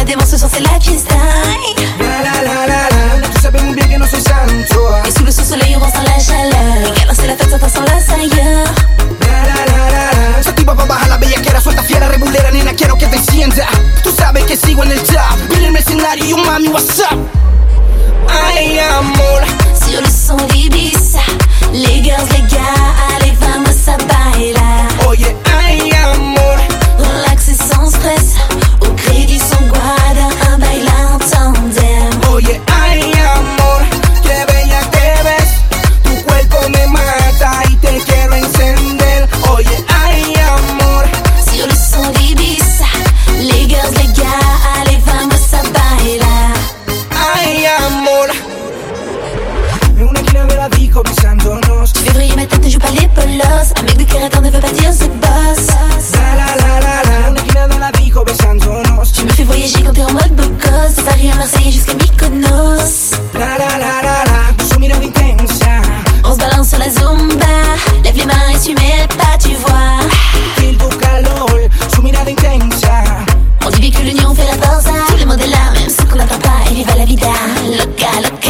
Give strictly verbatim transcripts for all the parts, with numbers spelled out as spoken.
démons ce soir c'est la fiesta. La la la la la, tú sabes muy bien que no soy santo. Et sous le sous-soleil on ressent la chaleur. Et alors c'est la fête, ça sent la ailleurs. La la la la la, soy tipo pa' bajar la bellaquera, suelta fiera, regulera, nena, quiero que te sienta. Tú sabes que sigo en el top, viene el mercenario y un mami, what's up? Ay, amor. Sur le son d'Ibiza, les girls, les gars, allez vamos a bailar. Oye, ay, amor. Relax et sans stress, au crédit sans guarda, un baile en tandem. Oye, ay, amor, qué bella te ves, tu cuerpo me mata y te quiero encender. Oye, ay, amor. Sur le son d'Ibiza, les girls, les gars, allez vamos a bailar. Ay, amor. En una esquina de la disco besándonos. Février matin ne joue pas les polos, un mec de caractère ne veut pas dire the boss. La la la la la, en una esquina de la disco besándonos. Tu me fais voyager quand t'es en mode beau gosse, de Paris à Marseille jusqu'à Mykonos. La la la la la, su mirada intensa. On se balance sur la zumba, lève les mains et tu mets le pas, tu vois. Feel tu calor, su mirada intensa. On dit que l'union fait la force, tous les mots de là, même ceux qu'on n'entend pas, et viva la vida, loca, loca.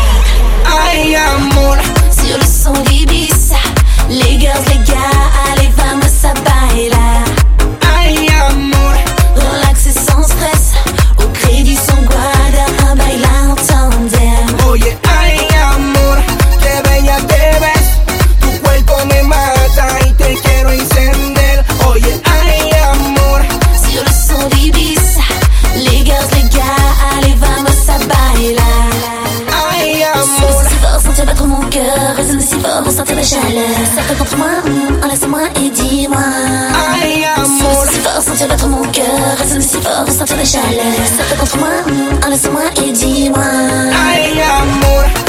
Ay, amor. Sur le son d'Ibiza, les girls, les gars, allez vamos a bailar. Ay, amor. Relax et sans stress, au crédit sans guarda, un baile en tandem. Oye, ay, amor, qué bella te ves, tu cuerpo me mata y te quiero encender. Oye, ay, amor. Sur le son d'Ibiza, les girls, les gars, allez vamos a bailar. Ay, Souffle amor. si fort, sentir battre mon cœur, résonne si fort pour sentir la chaleur. Serre contre moi, mm, enlace-moi et dis-moi. Ay, amor. Souffle si fort, sentir battre mon cœur, résonne si fort pour sentir la chaleur. Serre contre moi, mm, enlace-moi et dis-moi. Ay, amor.